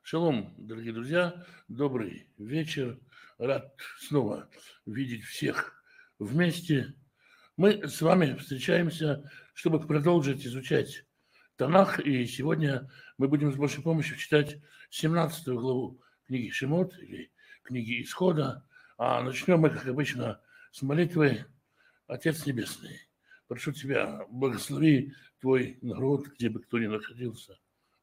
Шалом, дорогие друзья, добрый вечер. Рад снова видеть всех вместе. Мы с вами встречаемся, чтобы продолжить изучать Танах, и сегодня мы будем с Божьей помощью читать 17 главу книги Шемот, или книги Исхода. А начнем мы, как обычно, с молитвы. Отец Небесный, прошу Тебя, благослови Твой народ, где бы кто ни находился.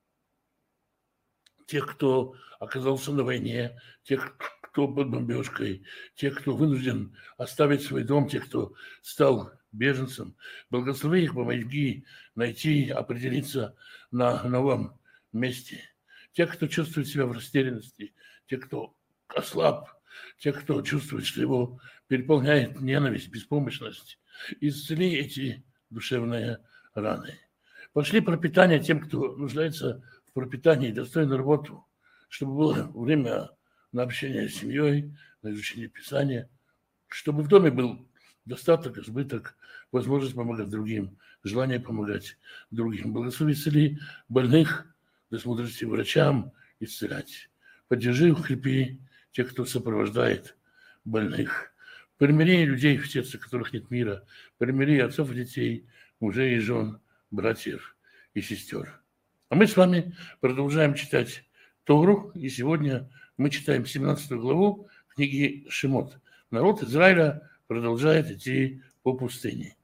Тех, кто оказался на войне, тех, кто под бомбежкой, тех, кто вынужден оставить свой дом, тех, кто стал беженцем. Благослови их, помоги найти, определиться на новом месте. Тех, кто чувствует себя в растерянности, тех, кто ослаб, тех, кто чувствует, что его переполняет ненависть, беспомощность. Исцели эти душевные раны. Пошли пропитание тем, кто нуждается в пропитании, достойную работу, чтобы было время на общение с семьей, на изучение Писания, чтобы в доме был достаток, избыток, возможность помогать другим, желание помогать другим. Благослови, исцели больных, дай мудрости врачам исцелять. Поддержи, укрепи тех, кто сопровождает больных. Примири людей, в сердце которых нет мира. Примири отцов и детей, мужей и жен, братьев и сестер. А мы с вами продолжаем читать Тору, и сегодня мы читаем 17 главу книги Шемот. Народ Израиля продолжает идти по пустыне.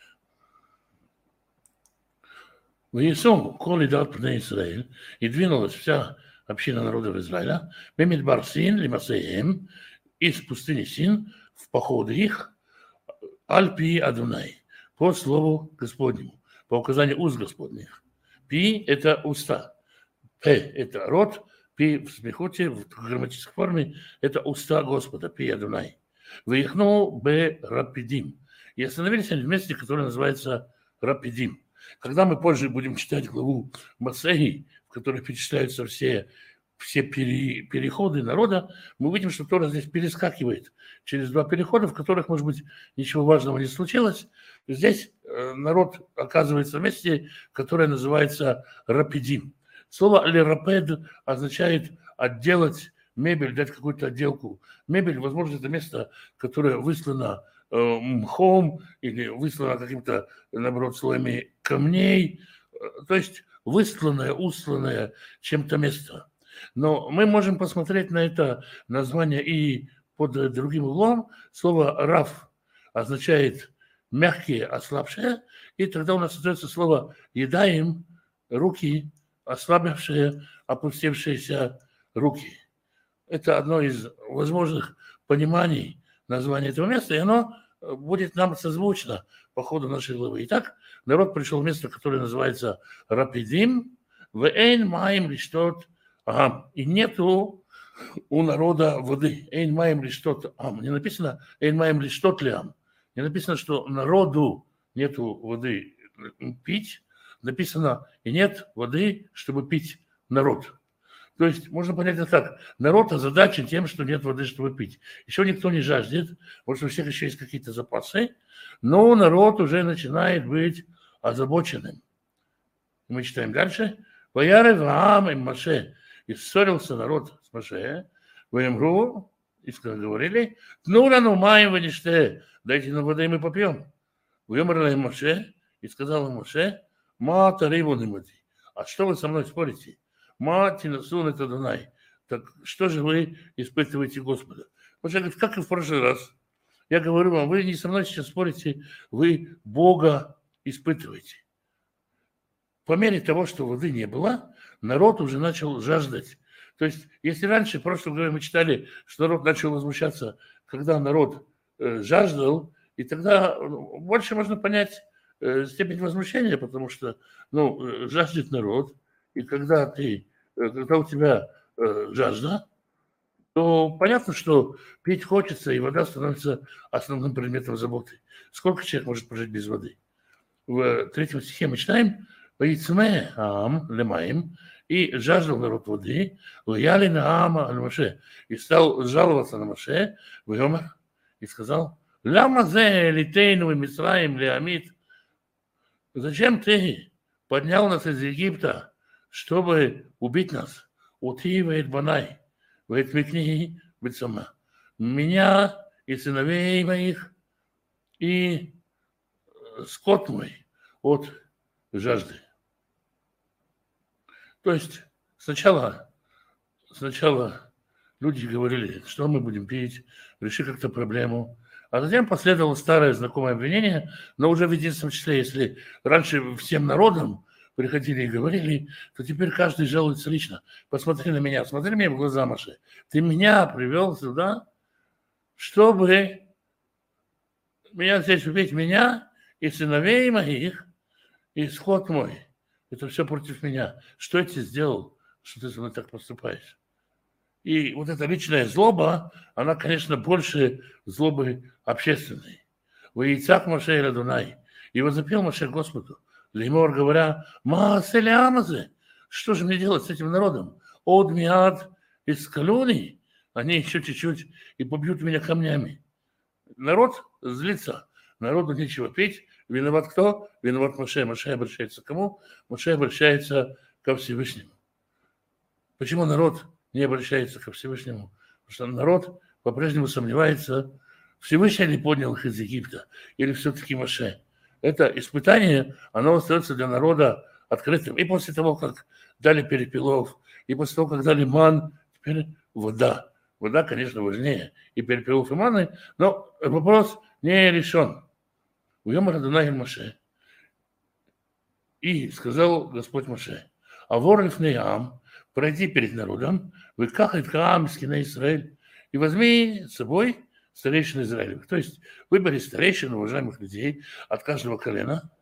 «Ваесом кол идат пней Израиль, и двинулась вся община народов Израиля, Мемидбар Син, Лимасеем, из пустыни Син, в походы их, Аль-Пи Адунай, по слову Господнему, по указанию уст Господних. Пи – это уста, П – это рот, Пи в смехоте, в грамматической форме – это уста Господа, Пи Адунай. Выехнул Б Рапидим. И остановились они в месте, которое называется Рапидим. Когда мы позже будем читать главу Масеи, в которой перечисляются все переходы народа, мы увидим, что Тора здесь перескакивает через два перехода, в которых, может быть, ничего важного не случилось. Здесь народ оказывается в месте, которое называется Рапидим. Слово «лерапед» означает отделать мебель, дать какую-то отделку. Мебель, возможно, это место, которое выслано мхом или выслано каким-то, наоборот, слоями камней, то есть высланное, усланное чем-то место. Но мы можем посмотреть на это название и под другим углом. Слово «раф» означает «мягкие, ослабшие», и тогда у нас остается слово «едаем», «руки», «ослабевшие», «опустевшиеся руки». Это одно из возможных пониманий названия этого места, и оно будет нам созвучно по ходу нашей главы. Итак, народ пришел в место, которое называется Рапидим, «Вэйн маим лиштот». И нету у народа воды. Эйн маем лиштот ам. Не написано эйн маем лиштот лям. Не написано, что народу нету воды пить. Написано и нет воды, чтобы пить народ. То есть можно понять это так. Народ озадачен тем, что нет воды, чтобы пить. Еще никто не жаждет. Может, у всех еще есть какие-то запасы. Но народ уже начинает быть озабоченным. Мы читаем дальше. «Ваярев аам им Моше». И ссорился народ с Моше. «Ваемру», и говорили, «Тну рану маем ваниште». Дайте нам воды, и мы попьем. «Ваемру Моше», и сказал им Моше, «Ма тариву немати». А что вы со мной спорите? «Ма тинасун это Дунай». Так что же вы испытываете Господа? Моше говорит, как и в прошлый раз. Я говорю вам, вы не со мной сейчас спорите, вы Бога испытываете. По мере того, что воды не было, народ уже начал жаждать. То есть, если раньше, в прошлом году мы читали, что народ начал возмущаться, когда народ жаждал, и тогда больше можно понять степень возмущения, потому что жаждет народ, и когда у тебя жажда, то понятно, что пить хочется, и вода становится основным предметом заботы. Сколько человек может прожить без воды? В 3 стихе мы читаем, «Ваицме аам лемаим», и жаждал народ воды, «Ваяли на аама аль Моше», и стал жаловаться на Моше, «Вайомер», и сказал, «Ляма зе литейну и Мицраим леамит». Зачем ты поднял нас из Египта, чтобы убить нас? Ути вейт банай, вейт микни бецама. Меня и сыновей моих, и скот мой от жажды. То есть сначала люди говорили, что мы будем пить, реши как-то проблему. А затем последовало старое знакомое обвинение, но уже в единственном числе, если раньше всем народом приходили и говорили, то теперь каждый жалуется лично. Посмотри на меня, смотри мне в глаза, Маше. Ты меня привел сюда, чтобы меня здесь убить, меня и сыновей моих, и скот мой. Это все против меня. Что я тебе сделал, что ты со мной так поступаешь? И вот эта личная злоба, она, конечно, больше злобы общественной. «Ваицак Моше эль Адонай». И возопил Моше Господу, леймор, говоря, «Маасе леамазе». Что же мне делать с этим народом? «Од миад из калюни». Они еще чуть-чуть и побьют меня камнями. Народ злится. Народу нечего петь. Виноват кто? Виноват Моше. Моше обращается к кому? Моше обращается ко Всевышнему. Почему народ не обращается ко Всевышнему? Потому что народ по-прежнему сомневается, Всевышний ли поднял их из Египта, или все-таки Моше. Это испытание, оно остается для народа открытым. И после того, как дали перепелов, и после того, как дали ман, теперь вода. Вода, конечно, важнее и перепелов, и маны, но вопрос не решен. Уйом Адонай эль Моше. И сказал Господь Моше, авор лифней ам, пройди перед народом, выках эт хаам скина Израиль, и возьми с собой старейшин Израилевых. То есть выбери старейшин, уважаемых людей от каждого колена.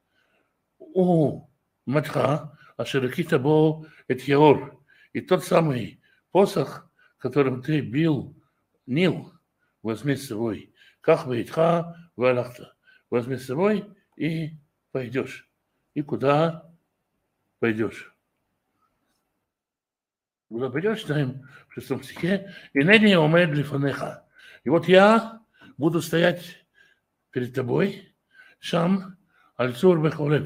У матха ашеракита бо эт яор. И тот самый посох, которым ты бил Нил, возьми с собой. Ках вейтха валахта. Возьми с собой и пойдешь. И куда пойдешь? Куда пойдешь, читаем в 6 стихе. И ныне омед лифанеха. И вот я буду стоять перед тобой, шам аль-цур бехолев.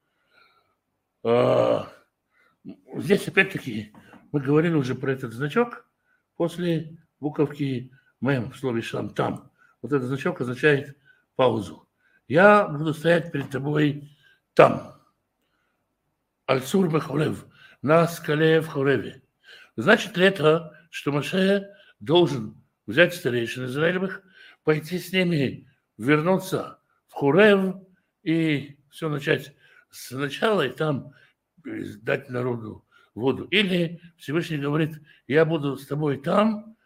Здесь опять-таки мы говорили уже про этот значок после буковки мем в слове шам там. Вот этот значок означает паузу. Я буду стоять перед тобой там. Аль-цур бехолев. На скале в Хореве. Значит ли это, что Моше должен взять старейшин Израилевых, пойти с ними, вернуться в Хорев и все начать сначала и там дать народу воду? Или Всевышний говорит, я буду с тобой там,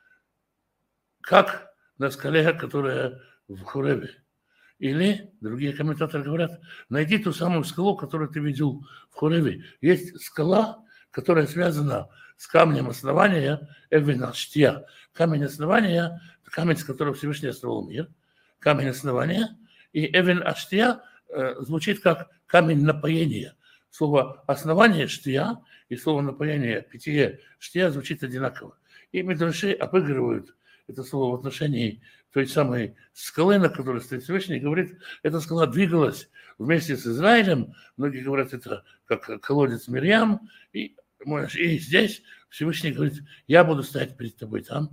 как на скале, которая в Хореве? Или, другие комментаторы говорят, найди ту самую скалу, которую ты видел в Хореве. Есть скала, которая связана с камнем основания Эвен Аштия. Камень основания – камень, с которого Всевышний основал мир. Камень основания. И Эвен Аштия звучит как камень напоения. Слово основание – штия, и слово напоение – питье. Штия звучит одинаково. И мидраши обыгрывают это слово в отношении той самой скалы, на которой стоит Всевышний, и говорит, эта скала двигалась вместе с Израилем. Многие говорят, это как колодец Мирьям. И здесь Всевышний говорит, я буду стоять перед тобой там,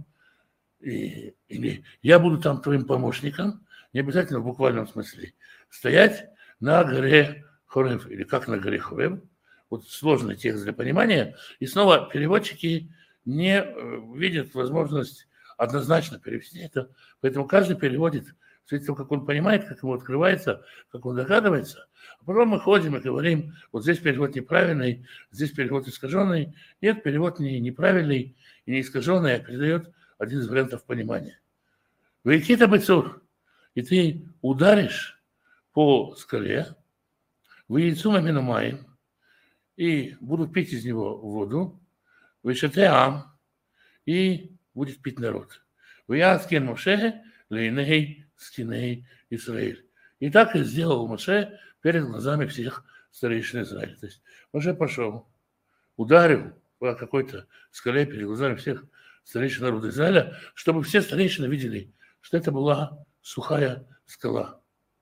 или я буду там твоим помощником, не обязательно в буквальном смысле, стоять на горе Хорев, или как на горе Хорев. Вот сложный текст для понимания. И снова переводчики не видят возможность однозначно перевести это, поэтому каждый переводит в свете того, как он понимает, как ему открывается, как он догадывается. А потом мы ходим и говорим, вот здесь перевод неправильный, здесь перевод искаженный. Нет, перевод не неправильный и не искаженный, а передает один из вариантов понимания. Вейкита бецур, и ты ударишь по скале, в яйцу маминумаем, и будут пить из него воду, вешатеам, и будет пить народ. Вяцкен Моше лейней скиней Израиль. И так и сделал Моше перед глазами всех старейшин Израиля. То есть Моше пошел, ударил по какой-то скале перед глазами всех старейшин народа Израиля, чтобы все старейшины видели, что это была сухая скала.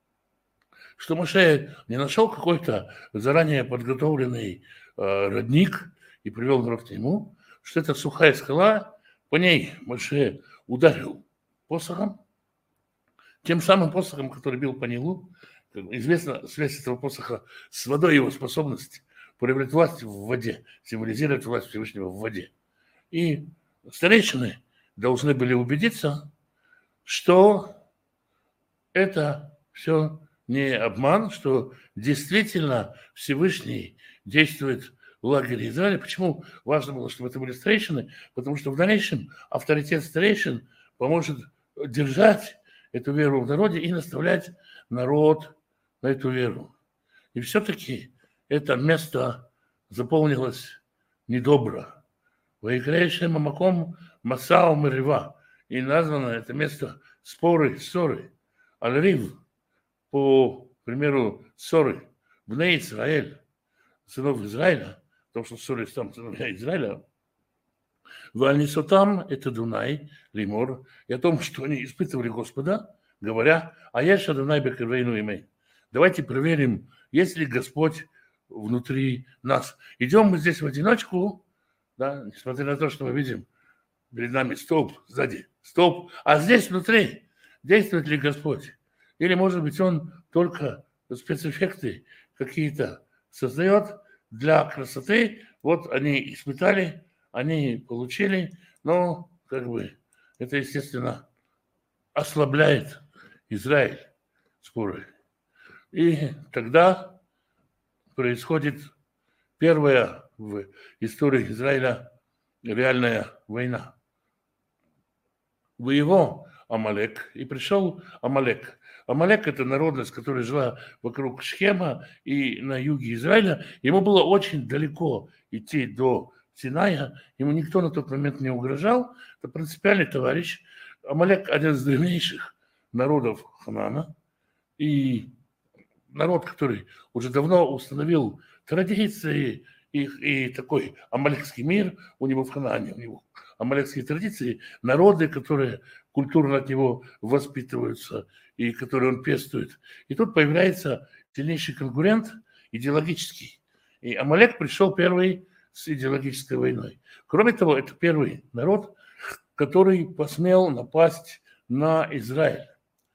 Что Моше не нашел какой-то заранее подготовленный родник и привел народ к нему, что это сухая скала, по ней Моше ударил посохом, тем самым посохом, который бил по Нилу. Известна связь этого посоха с водой, его способность проявлять власть в воде, символизировать власть Всевышнего в воде. И старейшины должны были убедиться, что это все не обман, что действительно Всевышний действует в лагере Израиля. Почему важно было, чтобы это были старейшины? Потому что в дальнейшем авторитет старейшин поможет держать эту веру в народе и наставлять народ на эту веру. И все-таки это место заполнилось недобро. Ваикрейшем Мамаком Масау Мерива. И названо это место споры, ссоры. Аль-Рив, по примеру, ссоры в Бней Израиль, сынов Израиля, потому что ссоры там сыновья Израиля, Вальнисотам – это Дунай, Лимор, и о том, что они испытывали Господа, говоря, а я Шадунай Бекервейну имей. Давайте проверим, есть ли Господь внутри нас. Идем мы здесь в одиночку, да, несмотря на то, что мы видим перед нами столб, сзади столб, а здесь внутри действует ли Господь? Или, может быть, Он только спецэффекты какие-то создает для красоты. Вот они испытали, они получили, но как бы это, естественно, ослабляет Израиль споры. И тогда происходит первая в истории Израиля реальная война. Воевал Амалек, и пришел Амалек. Амалек – это народность, которая жила вокруг Шхема и на юге Израиля. Ему было очень далеко идти до Синая, ему никто на тот момент не угрожал. Это принципиальный товарищ. Амалек – один из древнейших народов Ханаана. И народ, который уже давно установил традиции и такой амалекский мир у него в Ханаане, у него амалекские традиции, народы, которые культурно от него воспитываются и которые он пестует. И тут появляется сильнейший конкурент идеологический. И Амалек пришел первый с идеологической войной. Кроме того, это первый народ, который посмел напасть на Израиль.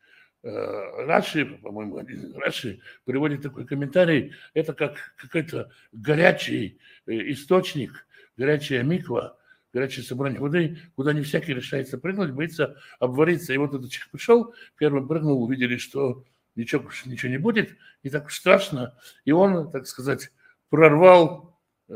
Раши, по-моему, Раши приводит такой комментарий, это как какой-то горячий источник, горячая миква, горячее собрание воды, куда не всякий решается прыгнуть, боится обвариться. И вот этот человек пришел, первым прыгнул, увидели, что ничего не будет, не так уж страшно. И он, так сказать, прорвал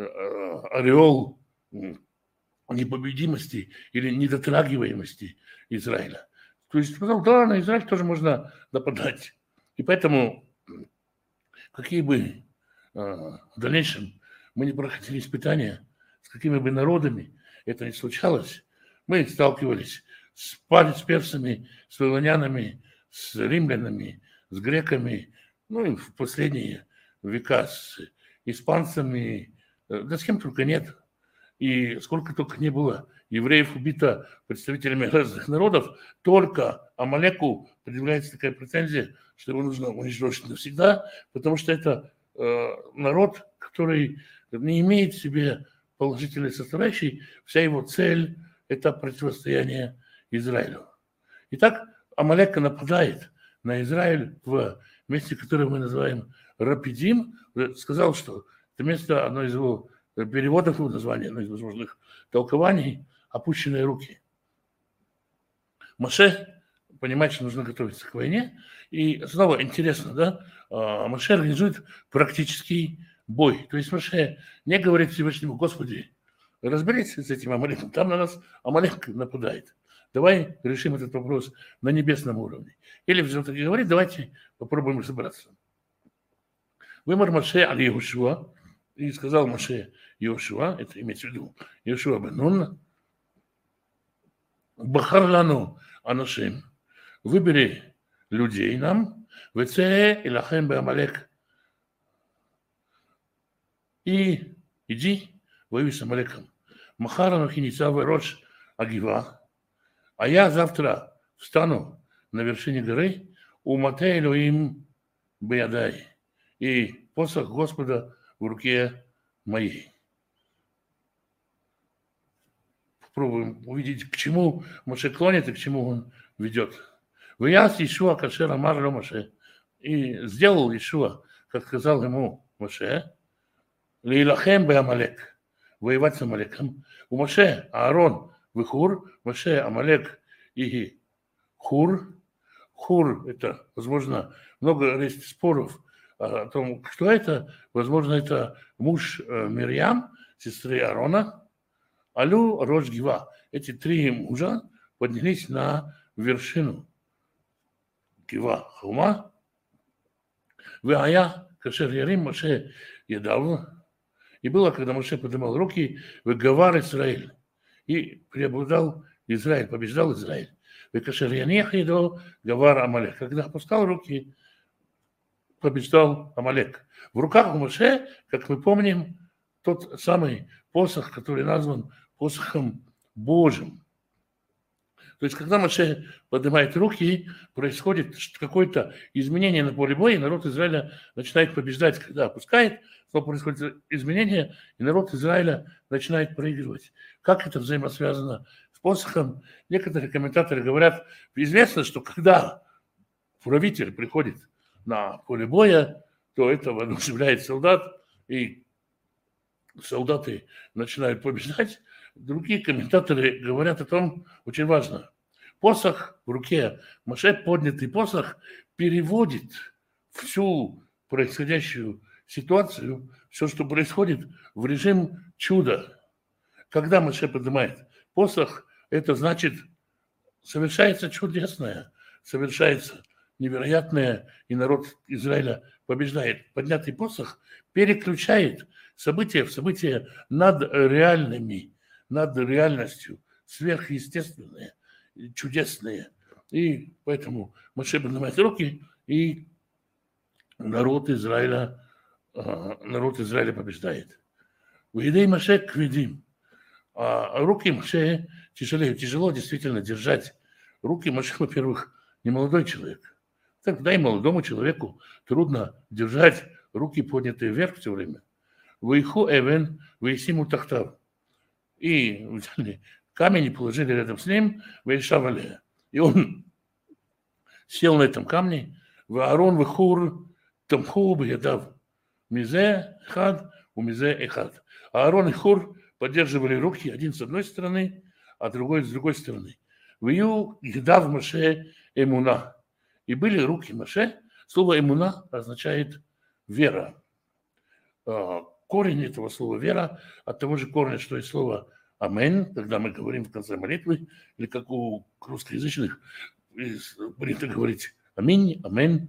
ореол непобедимости или недотрагиваемости Израиля. То есть сказал, да, на Израиль тоже можно нападать. И поэтому, какие бы в дальнейшем мы не проходили испытания, с какими бы народами это ни случалось, мы сталкивались с персами, с вавилонянами, с римлянами, с греками, ну и в последние века с испанцами, да с кем только нет. И сколько только не было евреев убито представителями разных народов, только Амалеку предъявляется такая претензия, что его нужно уничтожить навсегда, потому что это народ, который не имеет в себе положительной составляющей, вся его цель – это противостояние Израилю. Итак, Амалек нападает на Израиль в месте, которое мы называем Рапидим. Сказал, что это место, одно из его переводов, его название, одно из возможных толкований, опущенные руки. Моше понимает, что нужно готовиться к войне. И снова интересно, да, Моше организует практический бой. То есть Моше не говорит Всевышнему: Господи, разберись с этим Амалеком, там на нас Амалек нападает. Давай решим этот вопрос на небесном уровне. Или все-таки говорит: давайте попробуем разобраться. Вымар Моше аль Йошуа, и сказал Моше Йошуа, это имеется в виду Йошуа бен Нун, Бахар лану анашим, выбери людей нам, веце илахем бе Амалек, и иди воюй с Амалеком. Махар анухи ницав рош агива, а я завтра встану на вершине горы у Мате Элоим беядай, и посох Господа в руке моей. попробуем увидеть, к чему Моше клонит и к чему он ведет. «Вияс Ишуа кашер амар ло Моше». И сделал Ишуа, как сказал ему Моше, «Лейлахем бе Амалек», воевать с Амалеком. У Моше Аарон в Хур, Моше Амалек и Хур. Хур – это, возможно, много есть споров о том, кто это. Возможно, это муж Мирьям, сестры Аарона. Алю Рош Гива. Эти три мужа поднялись на вершину Гива холма. Вая кашер ярим Моше едал. И было, когда Моше поднимал руки, выговар Израиль. И преобладал Израиль, побеждал Израиль. Векашер янех едал гавар Амалек. Когда опускал руки, побеждал Амалек. В руках у Моше, как мы помним, тот самый посох, который назван посохом Божьим. То есть, когда Моше поднимает руки, происходит какое-то изменение на поле боя, и народ Израиля начинает побеждать. Когда опускает, то происходит изменение, и народ Израиля начинает проигрывать. Как это взаимосвязано с посохом? Некоторые комментаторы говорят, известно, что когда правитель приходит на поле боя, то это воодушевляет солдат, и солдаты начинают побеждать. Другие комментаторы говорят о том, очень важно, посох в руке, Моше поднятый посох переводит всю происходящую ситуацию, все, что происходит, в режим чуда. Когда Моше поднимает посох, это значит, совершается чудесное, совершается невероятное, и народ Израиля побеждает. Поднятый посох переключает события в события над реальными, над реальностью, сверхъестественные, чудесные. И поэтому Моше поднимает руки, и народ Израиля побеждает. Вейдей Моше кведим. А руки Моше тяжело действительно держать. Руки Моше, во-первых, не молодой человек. Тогда и молодому человеку трудно держать руки, поднятые вверх все время. Вейху эвен, вейсиму тахтав. И взяли камень и положили рядом с ним, вейшавале. И он сел на этом камне, в Аарон вехур тамху бьядав. Мизе хад, у мизе эхад. Аарон и Хур поддерживали руки, один с одной стороны, а другой с другой стороны. Вию едав Моше эмуна. И были руки Моше. Слово эмуна означает вера. Корень этого слова вера от того же корня, что и слово амен, когда мы говорим в конце молитвы, или как у русскоязычных принято говорить аминь, амен.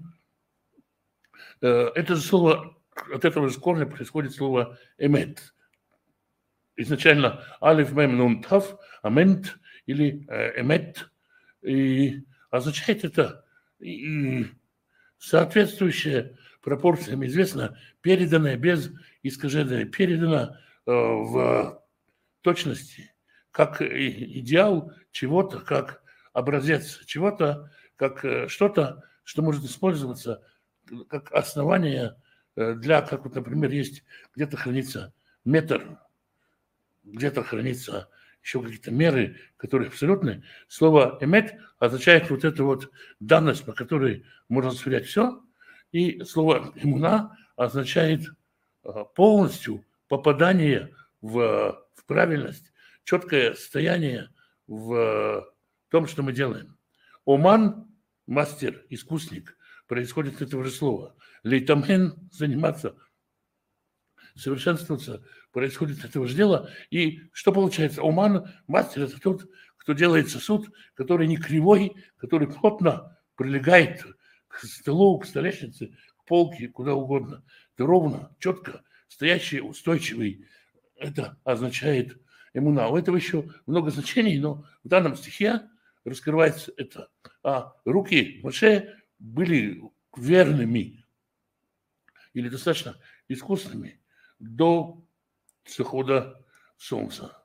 Это же слово, от этого же корня происходит слово эмет. Изначально алиф, мем, нун, тав, амент или эмет. И означает это и соответствующее пропорциям, известно, переданное без искажения, передано в точности, как идеал чего-то, как образец чего-то, как что-то, что может использоваться как основание для, как вот, например, есть, где-то хранится метр, где-то хранится еще какие-то меры, которые абсолютны. Слово «эмет» означает вот эту вот данность, по которой можно сверять все, и слово «имуна» означает полностью попадание в правильность, четкое состояние в том, что мы делаем. Оман, мастер, искусник, происходит от этого же слова. Лейтамен, заниматься, совершенствоваться, происходит от этого же дела. И что получается? Оман, мастер, это тот, кто делает сосуд, который не кривой, который плотно прилегает к столу, к столешнице, к полке, куда угодно. Это ровно, четко, стоящий, устойчивый. Это означает эмуна. У этого еще много значений, но в данном стихе раскрывается это. А руки Моше были верными или достаточно искусными до захода солнца.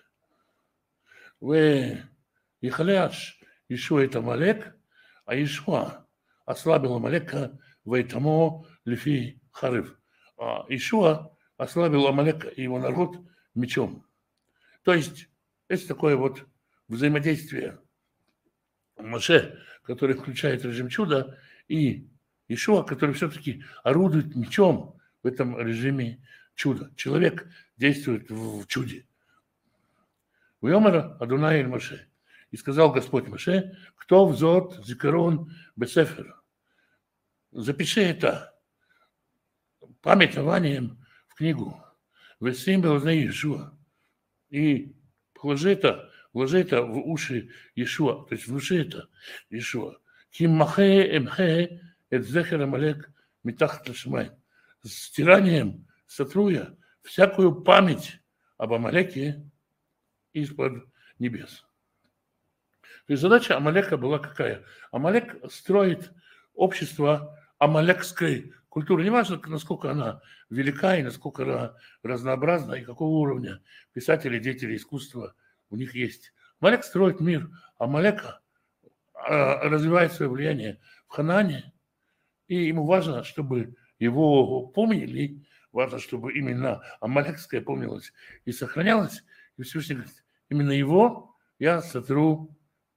Ихаляш Ишуа это Амалек, а Ишуа ослабил Амалека вейтамо лифи хариф. А Ишуа ослабил Амалека и его народ мечом. То есть Есть такое вот взаимодействие Моше, который включает режим чуда, и Иешуа, который все-таки орудует мечом в этом режиме чуда. Человек действует в чуде. Вьомер Адунай эль Моше. И сказал Господь Моше, кто взот зикарон бесефер. Запиши это памятованием в книгу. Весим белознай Иешуа. И вложи это в уши Иешуа, то есть в уши это Иешуа. Ким махе эмхе эт зехер амалек митахт лешмай. С стиранием сотру я всякую память об Амалеке из-под небес. То есть задача Амалека была какая? Амалек строит общество амалекской культуры. Неважно, насколько она велика и насколько она разнообразна, и какого уровня писатели, деятели искусства у них есть. Амалек строит мир. Амалека развивает свое влияние в Ханаане, и ему важно, чтобы его помнили, важно, чтобы именно амалекское помнилось и сохранялось. И Всевышний говорит, именно его я сотру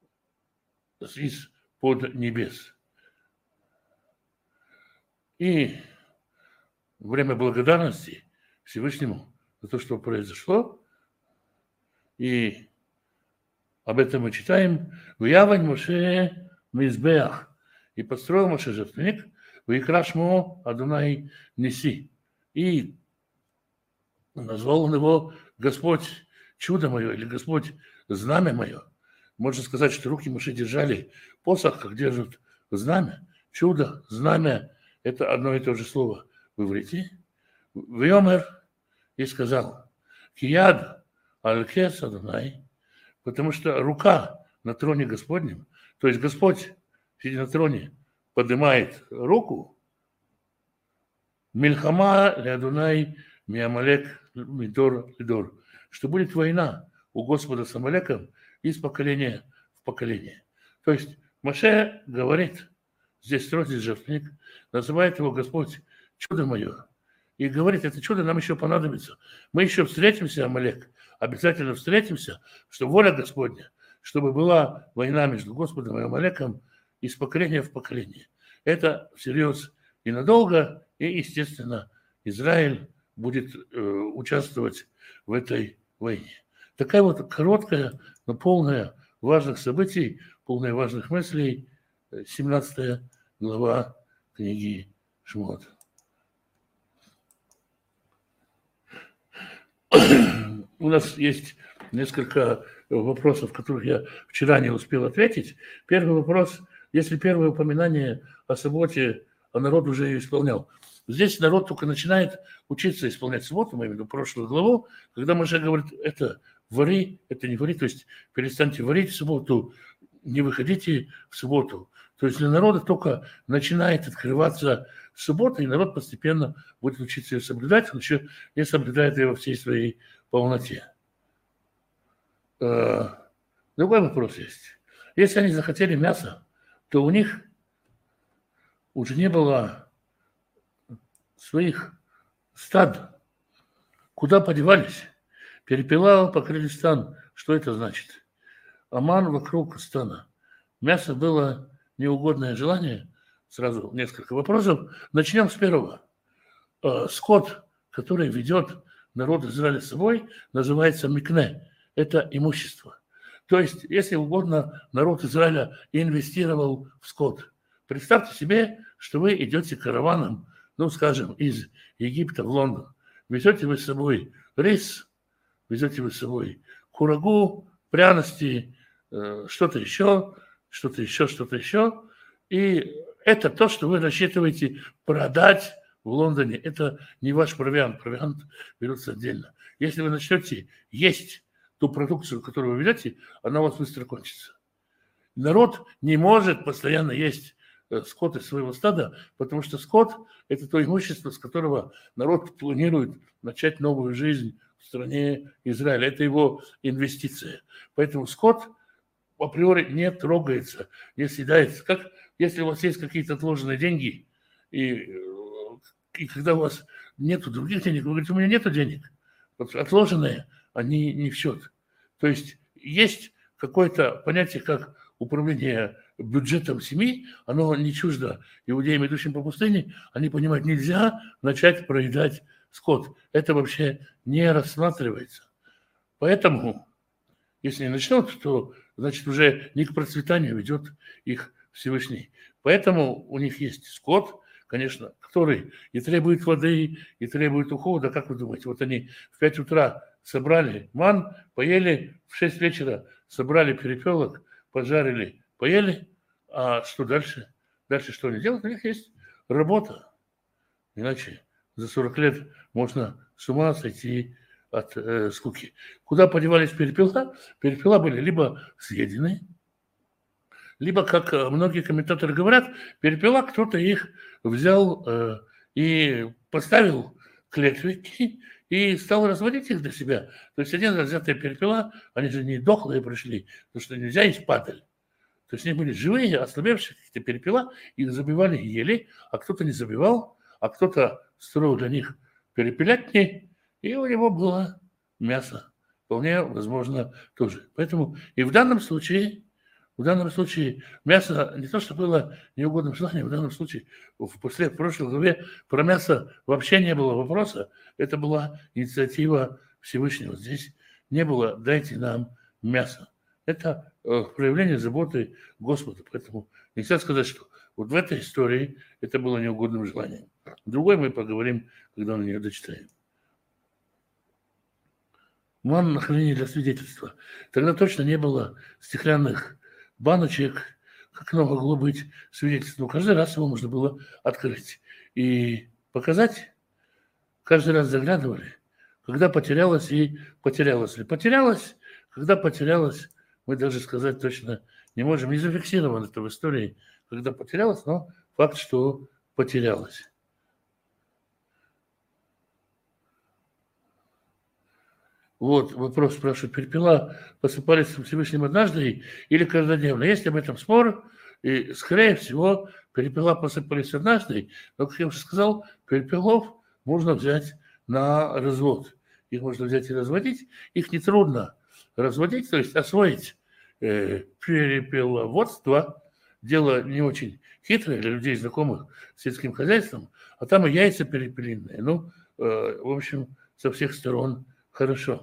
из-под небес. И время благодарности Всевышнему за то, что произошло, и об этом мы читаем, «Вявань Моше мизбеах», и построил Моше жертвенник, «Викрашмо Адунай неси», и назвал он его Господь чудо мое, или Господь знамя мое. Можно сказать, что руки Моше держали посох, как держат знамя. Чудо, знамя – это одно и то же слово в иврите. Вьомер и сказал, «Кияд аль-кес Адунай», потому что рука на троне Господнем, то есть Господь, сидя на троне, поднимает руку, «Мильхама лядунай миамалек мидор лидор», что будет война у Господа с Амалеком из поколения в поколение. То есть Моше говорит, здесь строит жертвенник, называет его Господь чудо мое, и говорит, это чудо нам еще понадобится. Мы еще встретимся, Амалек, обязательно встретимся, что воля Господня, чтобы была война между Господом и Амалеком из поколения в поколение. Это всерьез и надолго, и, естественно, Израиль будет участвовать в этой войне. Такая вот короткая, но полная важных событий, полная важных мыслей, 17 глава книги Шмот. У нас есть несколько вопросов, которых я вчера не успел ответить. Первый вопрос, если первое упоминание о субботе, а народ уже ее исполнял. Здесь народ только начинает учиться исполнять субботу, мы имеем в виду прошлую главу, когда Моше говорит, это вари, это не вари, то есть перестаньте варить в субботу, не выходите в субботу. То есть для народа только начинает открываться суббота, и народ постепенно будет учиться ее соблюдать, он еще не соблюдает ее во всей своей полноте. Другой вопрос есть. Если они захотели мясо, то у них уже не было своих стад. Куда подевались? Перепелал, покрыли стан. Что это значит? Аман вокруг стана. Мясо было неугодное желание. Сразу несколько вопросов. Начнем с первого. Скот, который ведет народ Израиля с собой, называется микне. Это имущество. То есть, если угодно, народ Израиля инвестировал в скот. Представьте себе, что вы идете караваном, ну, скажем, из Египта в Лондон. Везете вы с собой рис, везете вы с собой курагу, пряности, что-то еще. И это то, что вы рассчитываете продать в Лондоне. Это не ваш провиант. Провиант берется отдельно. Если вы начнете есть ту продукцию, которую вы ведете, она у вас быстро кончится. Народ не может постоянно есть скот из своего стада, потому что скот – это то имущество, с которого народ планирует начать новую жизнь в стране Израиля. Это его инвестиция. Поэтому скот априори не трогается, не съедается. Как если у вас есть какие-то отложенные деньги, и когда у вас нет других денег, вы говорите, у меня нет денег. Вот отложенные, они не в счет. То есть есть какое-то понятие, как управление бюджетом семьи, оно не чуждо иудеям, идущим по пустыне, они понимают, нельзя начать проедать скот. Это вообще не рассматривается. Поэтому, если не начнут, то, значит, уже не к процветанию ведет их Всевышний. Поэтому у них есть скот, конечно, который и требует воды, и требует ухода. Как вы думаете, вот они в 5 утра собрали ман, поели, в 6 вечера собрали перепелок, пожарили, поели, а что дальше? Дальше что они делают? У них есть работа. Иначе за 40 лет можно с ума сойти от скуки. Куда подевались перепела? Перепела были либо съедены, либо, как многие комментаторы говорят, перепела кто-то их взял и поставил клетвики и стал разводить их для себя. То есть один раз взятые перепела, они же не дохлые пришли, потому что нельзя есть падаль. То есть они были живые, ослабевшие какие-то перепела, их забивали и ели, а кто-то не забивал, а кто-то строил для них перепелятни, и у него было мясо. Вполне возможно тоже. Поэтому и в данном случае мясо не то, что было неугодным желанием, в данном случае в прошлой главе про мясо вообще не было вопроса. Это была инициатива Всевышнего. Здесь не было «дайте нам мясо». Это проявление заботы Господа. Поэтому нельзя сказать, что вот в этой истории это было неугодным желанием. Другой мы поговорим, когда на нее дочитаем. Ман на хранение для свидетельства. Тогда точно не было стеклянных баночек, как оно могло быть свидетельством. Каждый раз его можно было открыть и показать. Каждый раз заглядывали, когда потерялось и потерялось ли. Потерялось, когда потерялось, мы даже сказать точно не можем. Не зафиксировано это в истории, когда потерялось, но факт, что потерялось. Вот вопрос спрашивает, перепела посыпались Всевышним однажды или каждодневно? Есть об этом спор, и, скорее всего, перепела посыпались однажды, но, как я уже сказал, перепелов можно взять на развод. Их можно взять и разводить, их нетрудно разводить, то есть освоить перепеловодство. Дело не очень хитрое для людей, знакомых с сельским хозяйством, а там и яйца перепелиные. Ну, в общем, со всех сторон хорошо.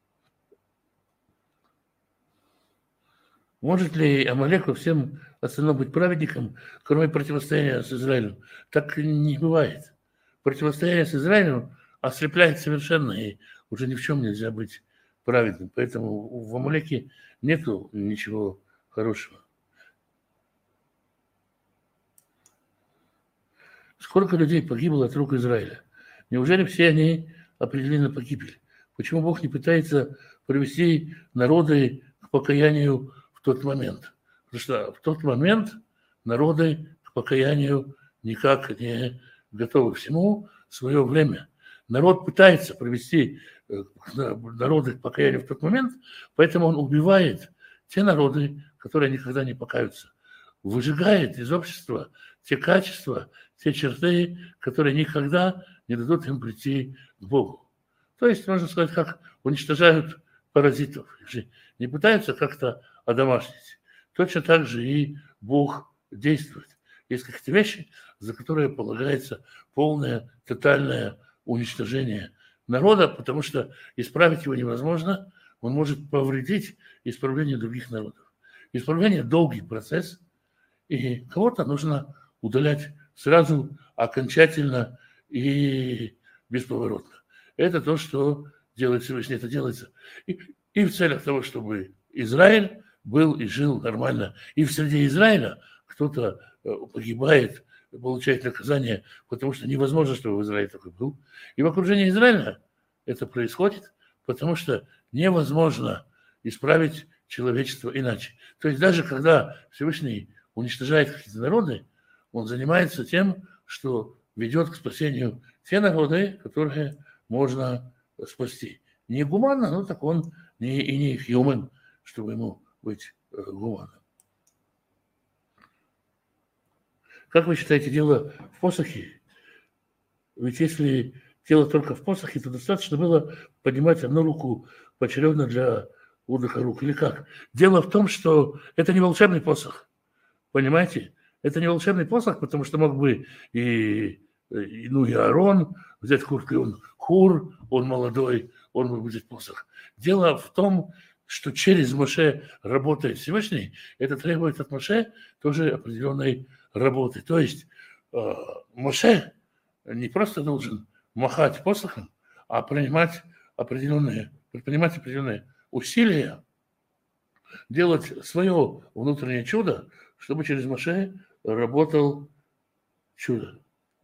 Может ли Амалеку всем остальным быть праведником, кроме противостояния с Израилем? Так не бывает. Противостояние с Израилем ослепляет совершенно, и уже ни в чем нельзя быть праведным. Поэтому в Амалеке нету ничего хорошего. Сколько людей погибло от рук Израиля? Неужели все они определенно погибли? Почему Бог не пытается привести народы к покаянию в тот момент? Потому что в тот момент народы к покаянию никак не готовы. Всему свое время. Народ пытается привести народы к покаянию в тот момент, поэтому он убивает те народы, которые никогда не покаются. Выжигает из общества те качества, те черты, которые никогда не дадут им прийти к Богу. То есть, можно сказать, как уничтожают паразитов. Их же не пытаются как-то одомашнить. Точно так же и Бог действует. Есть какие-то вещи, за которые полагается полное, тотальное уничтожение народа, потому что исправить его невозможно, он может повредить исправлению других народов. Исправление – долгий процесс, и кого-то нужно удалять сразу, окончательно и бесповоротно. Это то, что делает Всевышний. Это делается и в целях того, чтобы Израиль был и жил нормально. И в среде Израиля кто-то погибает, получает наказание, потому что невозможно, чтобы в Израиле такой был. И в окружении Израиля это происходит, потому что невозможно исправить человечество иначе. То есть даже когда Всевышний уничтожает какие-то народы, он занимается тем, что ведет к спасению те народы, которые можно спасти. Не гуманно, но так он и не human, чтобы ему быть гуманным. Как вы считаете, дело в посохе? Ведь если дело только в посохе, то достаточно было поднимать одну руку поочередно для отдыха рук или как? Дело в том, что это не волшебный посох, понимаете? Это не волшебный посох, потому что мог бы и Аарон взять куртку, и он Хур, он молодой, он мог взять посох. Дело в том, что через Моше работает Всевышний, это требует от Моше тоже определенной работы. То есть Моше не просто должен махать посохом, а предпринимать определенные усилия, делать свое внутреннее чудо, чтобы через Моше работал чудо.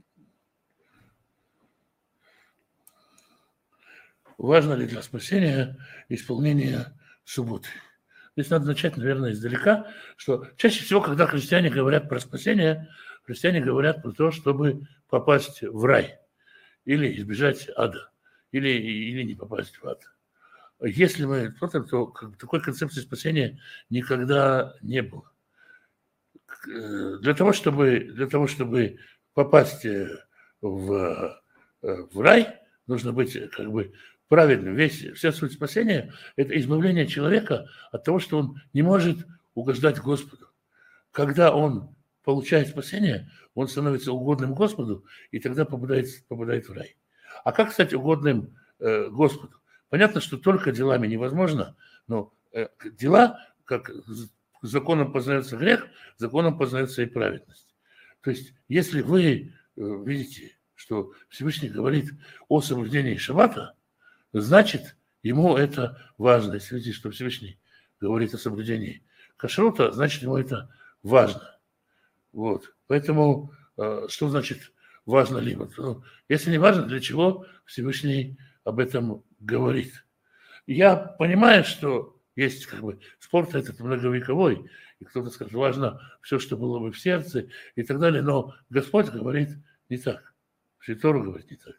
Важно ли для спасения исполнение субботы? Здесь надо начать, наверное, издалека, что чаще всего, когда христиане говорят про спасение, христиане говорят про то, чтобы попасть в рай или избежать ада, или не попасть в ад. Если мы то такой концепции спасения никогда не было. Для того, чтобы попасть в рай, нужно быть как бы праведным. Вся суть спасения – это избавление человека от того, что он не может угождать Господу. Когда он получает спасение, он становится угодным Господу, и тогда попадает в рай. А как стать угодным Господу? Понятно, что только делами невозможно, но дела, как законом познается грех, законом познается и праведность. То есть, если вы видите, что Всевышний говорит о соблюдении шаббата, значит, ему это важно. Если видите, что Всевышний говорит о соблюдении кашрута, значит, ему это важно. Вот. Поэтому, что значит важно либо? Если не важно, для чего Всевышний об этом говорит? Я понимаю, что есть как бы спорт этот многовековой, и кто-то скажет, важно все, что было бы в сердце и так далее, но Господь говорит не так. Тору говорит не так.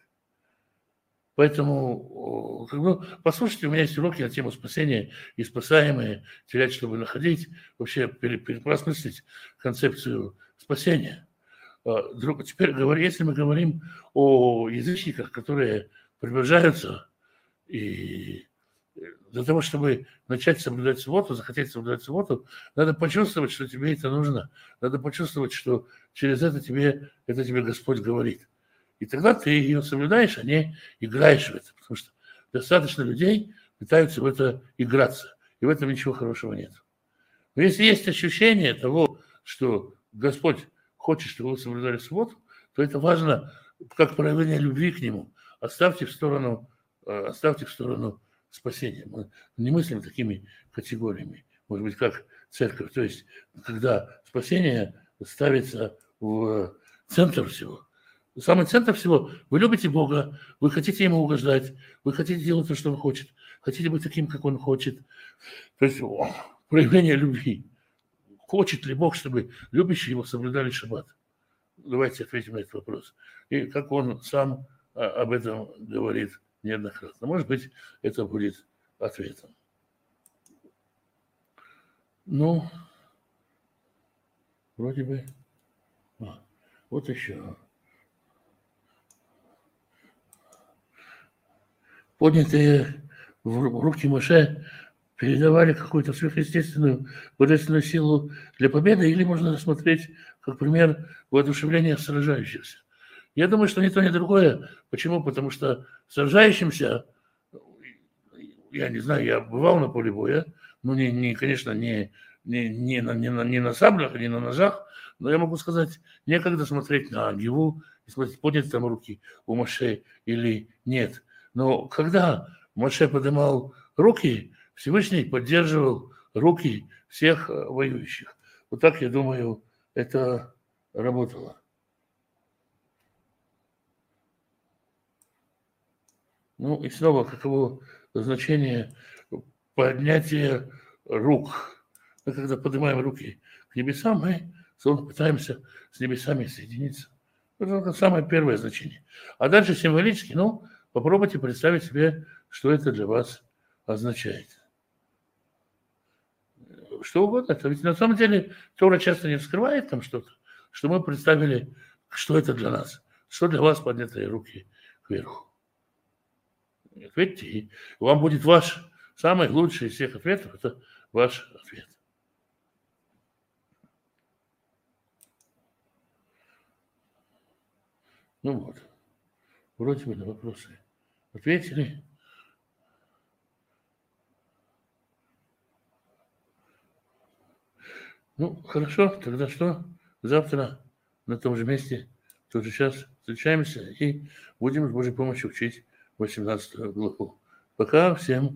Поэтому, послушайте, у меня есть уроки на тему спасения и спасаемые, терять, чтобы находить, вообще переосмыслить концепцию спасения. Теперь, если мы говорим о язычниках, которые приближаются, и для того, чтобы начать соблюдать субботу, захотеть соблюдать субботу, надо почувствовать, что тебе это нужно. Надо почувствовать, что через это тебе Господь говорит. И тогда ты ее соблюдаешь, а не играешь в это. Потому что достаточно людей пытаются в это играться. И в этом ничего хорошего нет. Но если есть ощущение того, что Господь хочет, чтобы вы соблюдали субботу, то это важно как проявление любви к Нему. Оставьте в сторону спасения. Мы не мыслим такими категориями. Может быть, как церковь. То есть, когда спасение ставится в центр всего. Самый центр всего. Вы любите Бога, вы хотите Ему угождать, вы хотите делать то, что Он хочет, хотите быть таким, как Он хочет. То есть проявление любви. Хочет ли Бог, чтобы любящие Его соблюдали шаббат? Давайте ответим на этот вопрос. И как Он сам об этом говорит неоднократно. Может быть, это будет ответом. Ну, вроде бы. Вот еще. Поднятые в руки Моше передавали какую-то сверхъестественную божественную силу для победы, или можно рассмотреть как пример воодушевления сражающихся. Я думаю, что ни то, ни другое. Почему? Потому что сражающимся, я не знаю, я бывал на поле боя, ну, конечно, не на саблях, не на ножах, но я могу сказать, некогда смотреть на Гиву и смотреть, подняты там руки у Моше или нет. Но когда Моше поднимал руки, Всевышний поддерживал руки всех воюющих. Вот так, я думаю, это работало. Ну и снова, каково значение поднятия рук. Мы когда поднимаем руки к небесам, мы пытаемся с небесами соединиться. Это самое первое значение. А дальше символически, попробуйте представить себе, что это для вас означает. Что угодно. Это ведь на самом деле Тора часто не вскрывает там что-то, что мы представили, что это для нас. Что для вас поднятые руки кверху. Ответьте, и вам будет ваш Самый лучший из всех ответов – это ваш ответ. Ну вот, вроде бы на вопросы ответили. Ну, хорошо, тогда что? Завтра на том же месте, в тот же час встречаемся и будем с Божьей помощью учить 18 главу. Пока, всем